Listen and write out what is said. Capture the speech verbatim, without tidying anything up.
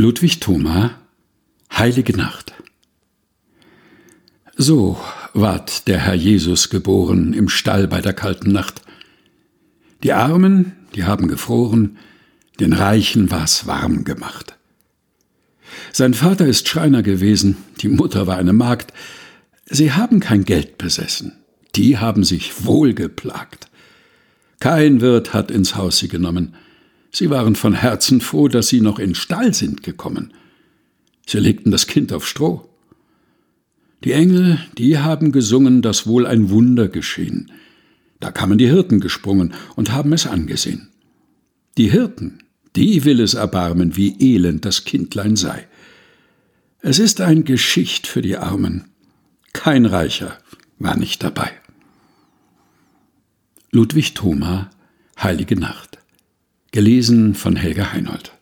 Ludwig Thoma, Heilige Nacht. So ward der Herr Jesus geboren im Stall bei der kalten Nacht. Die Armen, die haben gefroren, den Reichen war's warm gemacht. Sein Vater ist Schreiner gewesen, die Mutter war eine Magd. Sie haben kein Geld besessen, die haben sich wohl geplagt. Kein Wirt hat ins Haus sie genommen. Sie waren von Herzen froh, dass sie noch in Stall sind gekommen. Sie legten das Kind auf Stroh. Die Engel, die haben gesungen, dass wohl ein Wunder geschehen. Da kamen die Hirten gesprungen und haben es angesehen. Die Hirten, die will es erbarmen, wie elend das Kindlein sei. Es ist ein Geschicht für die Armen. Kein Reicher war nicht dabei. Ludwig Thoma, Heilige Nacht. Gelesen von Helga Heinold.